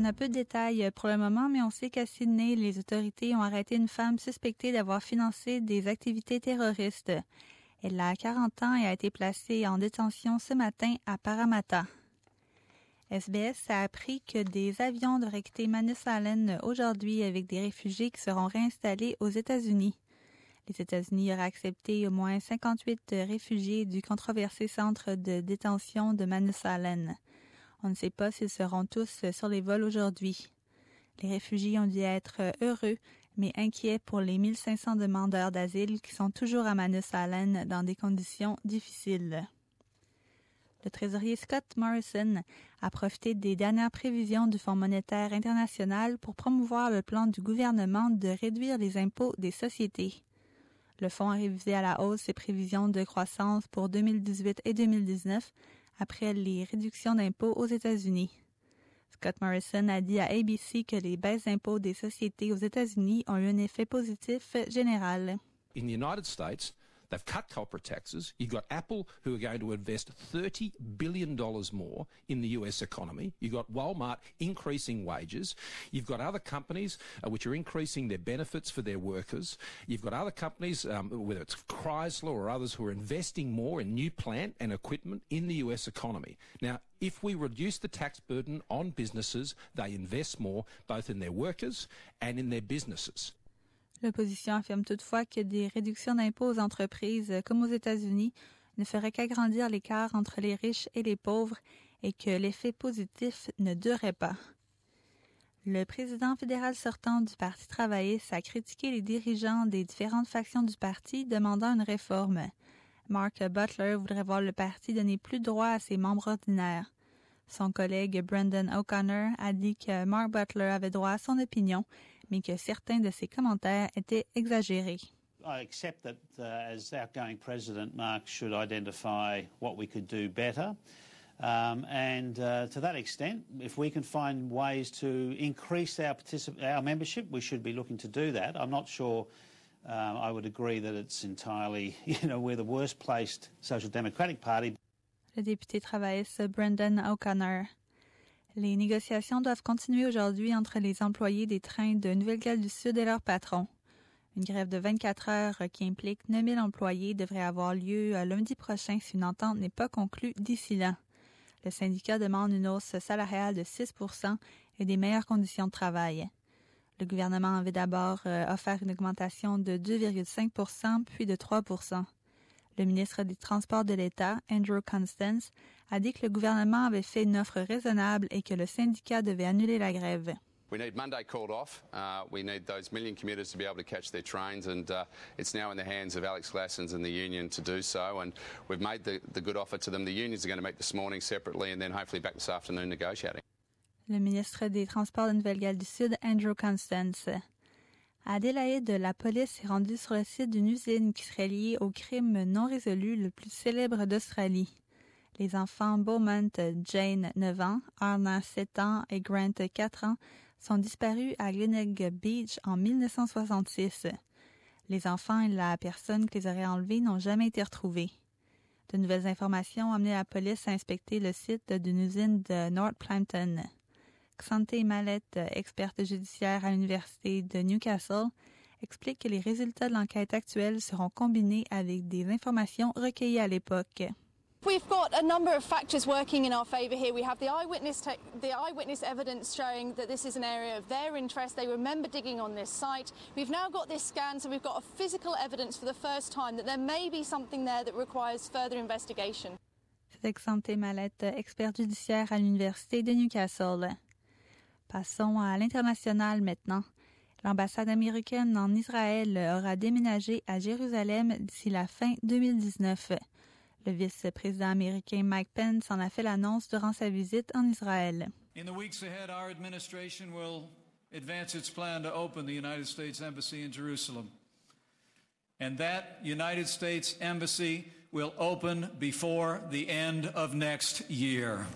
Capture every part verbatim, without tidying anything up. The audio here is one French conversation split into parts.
a peu de détails pour le moment, mais on sait qu'à Sydney, les autorités ont arrêté une femme suspectée d'avoir financé des activités terroristes. Elle a quarante ans et a été placée en détention ce matin à Parramatta. S B S a appris que des avions devraient quitter Manus Island aujourd'hui avec des réfugiés qui seront réinstallés aux États-Unis. Les États-Unis auraient accepté au moins cinquante-huit réfugiés du controversé centre de détention de Manus Island. On ne sait pas s'ils seront tous sur les vols aujourd'hui. Les réfugiés ont dû être heureux, mais inquiets pour les mille cinq cents demandeurs d'asile qui sont toujours à Manus Island dans des conditions difficiles. Le trésorier Scott Morrison a profité des dernières prévisions du Fonds monétaire international pour promouvoir le plan du gouvernement de réduire les impôts des sociétés. Le fonds a révisé à la hausse ses prévisions de croissance pour deux mille dix-huit et deux mille dix-neuf après les réductions d'impôts aux États-Unis. Scott Morrison a dit à A B C que les baisses d'impôts des sociétés aux États-Unis ont eu un effet positif général. In the United States, they've cut corporate taxes. You've got Apple, who are going to invest thirty billion dollars more in the U S economy. You've got Walmart increasing wages. You've got other companies uh, which are increasing their benefits for their workers. You've got other companies, um, whether it's Chrysler or others, who are investing more in new plant and equipment in the U S economy. Now, if we reduce the tax burden on businesses, they invest more, both in their workers and in their businesses. L'opposition affirme toutefois que des réductions d'impôts aux entreprises, comme aux États-Unis, ne feraient qu'agrandir l'écart entre les riches et les pauvres et que l'effet positif ne durerait pas. Le président fédéral sortant du Parti travailliste a critiqué les dirigeants des différentes factions du parti demandant une réforme. Mark Butler voudrait voir le parti donner plus de droits à ses membres ordinaires. Son collègue Brendan O'Connor a dit que Mark Butler avait droit à son opinion, mais que certains de ses commentaires étaient exagérés. I accept that uh, as outgoing president, Mark should identify what we could do better. Um, and uh, to that extent, if we can find ways to increase our, particip- our membership, we should be looking to do that. I'm not sure uh, I would agree that it's entirely, you know, we're the worst placed Social Democratic Party. Le député travailliste Brendan O'Connor. Les négociations doivent continuer aujourd'hui entre les employés des trains de Nouvelle-Galles du Sud et leurs patrons. Une grève de vingt-quatre heures qui implique neuf mille employés devrait avoir lieu lundi prochain si une entente n'est pas conclue d'ici là. Le syndicat demande une hausse salariale de six pour cent et des meilleures conditions de travail. Le gouvernement avait d'abord euh, offert une augmentation de deux virgule cinq pour cent puis de trois pour cent. Le ministre des Transports de l'État, Andrew Constance, a dit que le gouvernement avait fait une offre raisonnable et que le syndicat devait annuler la grève. We need Monday called off. Uh, we need those million commuters to be able to catch their trains, and uh, it's now in the hands of Alex Glassons and the union to do so. And we've made the, the good offer to them. The unions are going to meet this morning separately, and then hopefully back this afternoon negotiating. Le ministre des Transports de Nouvelle-Galles du Sud, Andrew Constance. À Adélaïde, la police est rendue sur le site d'une usine qui serait liée au crime non résolu le plus célèbre d'Australie. Les enfants Beaumont, Jane, neuf ans, Arna, sept ans et Grant, quatre ans, sont disparus à Glenelg Beach en mille neuf cent soixante-six. Les enfants et la personne qui les aurait enlevés n'ont jamais été retrouvés. De nouvelles informations ont amené la police à inspecter le site d'une usine de North Plampton. Xanté Mallette, experte judiciaire à l'Université de Newcastle, explique que les résultats de l'enquête actuelle seront combinés avec des informations recueillies à l'époque. We've got a number of factors working in our favour here. We have the eyewitness te- the eyewitness evidence showing that this is an area of their interest. They remember digging on this site. We've now got this scan, so we've got a physical evidence for the first time that there may be something there that requires further investigation. C'est Xanté Mallette, experte judiciaire à l'Université de Newcastle. Passons à l'international maintenant. L'ambassade américaine en Israël aura déménagé à Jérusalem d'ici la fin deux mille dix-neuf. Le vice-président américain Mike Pence en a fait l'annonce durant sa visite en Israël. In the weeks ahead, our administration will advance its plan to open the United States Embassy in Jerusalem. And that United States Embassy will open before the end of next year.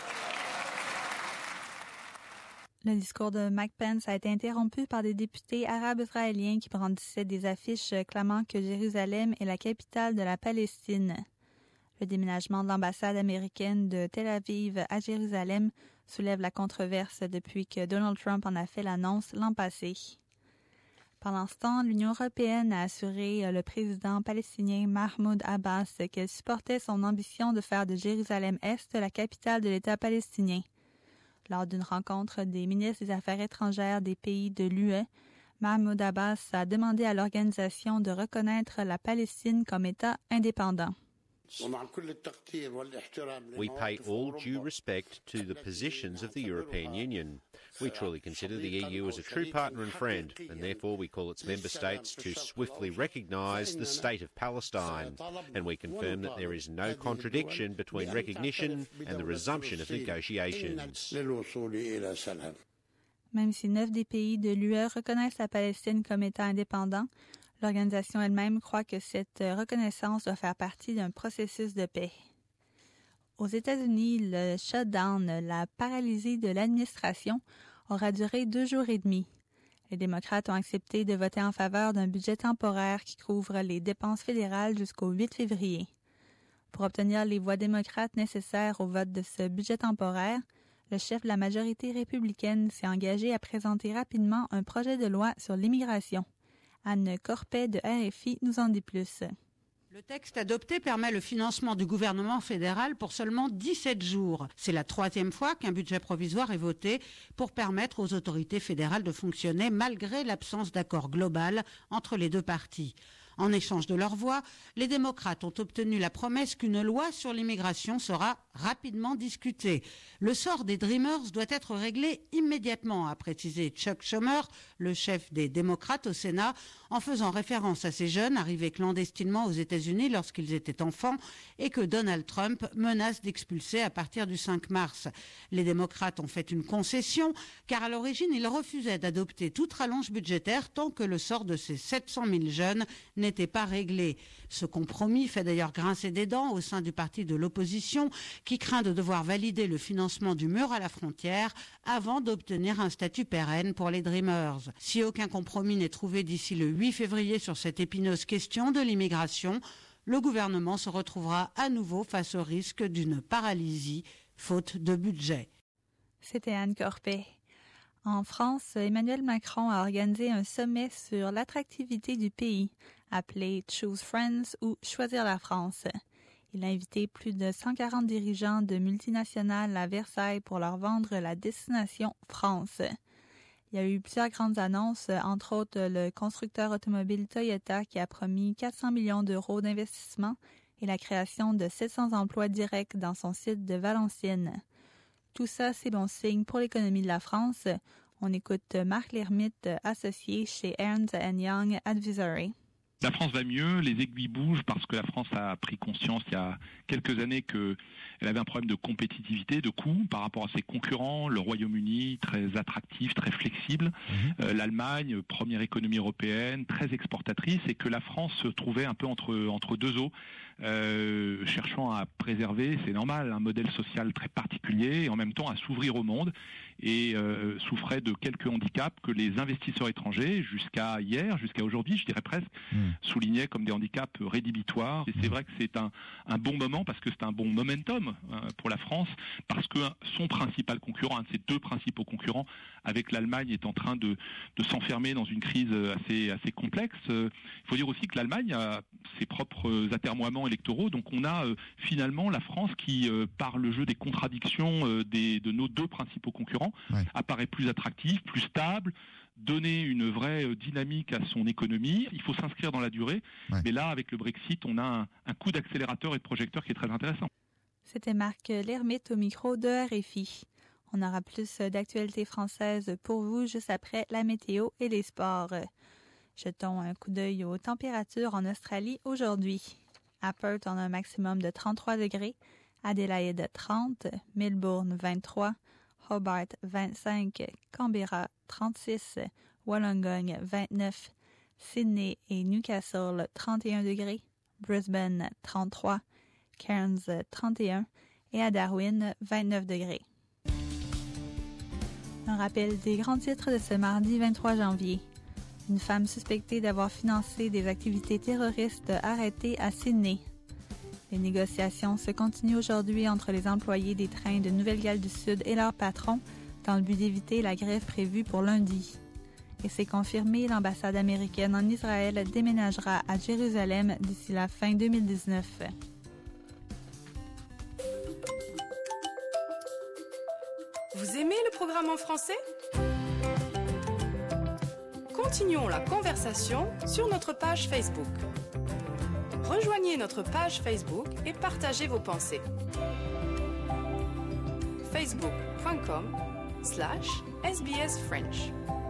Le discours de Mike Pence a été interrompu par des députés arabes israéliens qui brandissaient des affiches clamant que Jérusalem est la capitale de la Palestine. Le déménagement de l'ambassade américaine de Tel Aviv à Jérusalem soulève la controverse depuis que Donald Trump en a fait l'annonce l'an passé. Pendant ce temps, l'Union européenne a assuré le président palestinien Mahmoud Abbas qu'elle supportait son ambition de faire de Jérusalem-Est la capitale de l'État palestinien. Lors d'une rencontre des ministres des Affaires étrangères des pays de l'U E, Mahmoud Abbas a demandé à l'organisation de reconnaître la Palestine comme État indépendant. We pay all due respect to the positions of the European Union. We truly consider the E U as a true partner and friend, and therefore we call its member states to swiftly recognise the state of Palestine, and we confirm that there is no contradiction between recognition and the resumption of negotiations. Même si neuf des pays de l'U E reconnaissent la Palestine comme État indépendant, l'organisation elle-même croit que cette reconnaissance doit faire partie d'un processus de paix. Aux États-Unis, le shutdown, la paralysie de l'administration, aura duré deux jours et demi. Les démocrates ont accepté de voter en faveur d'un budget temporaire qui couvre les dépenses fédérales jusqu'au huit février. Pour obtenir les voix démocrates nécessaires au vote de ce budget temporaire, le chef de la majorité républicaine s'est engagé à présenter rapidement un projet de loi sur l'immigration. Anne Corpet de R F I nous en dit plus. Le texte adopté permet le financement du gouvernement fédéral pour seulement dix-sept jours. C'est la troisième fois qu'un budget provisoire est voté pour permettre aux autorités fédérales de fonctionner malgré l'absence d'accord global entre les deux parties. En échange de leur voix, les démocrates ont obtenu la promesse qu'une loi sur l'immigration sera rapidement discutée. Le sort des Dreamers doit être réglé immédiatement, a précisé Chuck Schumer, le chef des démocrates au Sénat, en faisant référence à ces jeunes arrivés clandestinement aux États-Unis lorsqu'ils étaient enfants et que Donald Trump menace d'expulser à partir du cinq mars. Les démocrates ont fait une concession car à l'origine, ils refusaient d'adopter toute rallonge budgétaire tant que le sort de ces sept cent mille jeunes n'était pas réglé. Ce compromis fait d'ailleurs grincer des dents au sein du parti de l'opposition qui craint de devoir valider le financement du mur à la frontière avant d'obtenir un statut pérenne pour les Dreamers. Si aucun compromis n'est trouvé d'ici le huit février sur cette épineuse question de l'immigration, le gouvernement se retrouvera à nouveau face au risque d'une paralysie faute de budget. C'était Anne Corpet. En France, Emmanuel Macron a organisé un sommet sur l'attractivité du pays, appelé Choose Friends ou Choisir la France. Il a invité plus de cent quarante dirigeants de multinationales à Versailles pour leur vendre la destination France. Il y a eu plusieurs grandes annonces, entre autres le constructeur automobile Toyota qui a promis quatre cents millions d'euros d'investissement et la création de sept cents emplois directs dans son site de Valenciennes. Tout ça, c'est bon signe pour l'économie de la France. On écoute Marc Lermite, associé chez Ernst and Young Advisory. La France va mieux, les aiguilles bougent parce que la France a pris conscience il y a quelques années qu'elle avait un problème de compétitivité, de coût par rapport à ses concurrents. Le Royaume-Uni, très attractif, très flexible. Mmh. Euh, L'Allemagne, première économie européenne, très exportatrice, et que la France se trouvait un peu entre, entre deux eaux, euh, cherchant à préserver, c'est normal, un modèle social très particulier et en même temps à s'ouvrir au monde. Et euh, souffrait de quelques handicaps que les investisseurs étrangers, jusqu'à hier, jusqu'à aujourd'hui, je dirais presque, mmh. soulignaient comme des handicaps rédhibitoires. Et c'est vrai que c'est un, un bon moment, parce que c'est un bon momentum euh, pour la France, parce que son principal concurrent, un de ses deux principaux concurrents, avec l'Allemagne, est en train de, de s'enfermer dans une crise assez, assez complexe. Il faut dire aussi que l'Allemagne a ses propres atermoiements électoraux, donc on a euh, finalement la France qui, euh, par le jeu des contradictions euh, des, de nos deux principaux concurrents, ouais. apparaît plus attractif, plus stable, donner une vraie dynamique à son économie. Il faut s'inscrire dans la durée, ouais. mais là, avec le Brexit, on a un, un coup d'accélérateur et de projecteur qui est très intéressant. C'était Marc Lermite au micro de R F I. On aura plus d'actualités françaises pour vous juste après la météo et les sports. Jetons un coup d'œil aux températures en Australie aujourd'hui. À Perth, on a un maximum de trente-trois degrés, Adélaïde trente, Melbourne vingt-trois, Hobart vingt-cinq, Canberra trente-six, Wollongong vingt-neuf, Sydney et Newcastle trente et un degrés, Brisbane trente-trois, Cairns trente et un et à Darwin vingt-neuf degrés. Un rappel des grands titres de ce mardi vingt-trois janvier. Une femme suspectée d'avoir financé des activités terroristes arrêtée à Sydney. Les négociations se continuent aujourd'hui entre les employés des trains de Nouvelle-Galles du Sud et leurs patrons dans le but d'éviter la grève prévue pour lundi. Et c'est confirmé, l'ambassade américaine en Israël déménagera à Jérusalem d'ici la fin deux mille dix-neuf. Vous aimez le programme en français? Continuons la conversation sur notre page Facebook. Rejoignez notre page Facebook et partagez vos pensées. facebook point com slash S B S French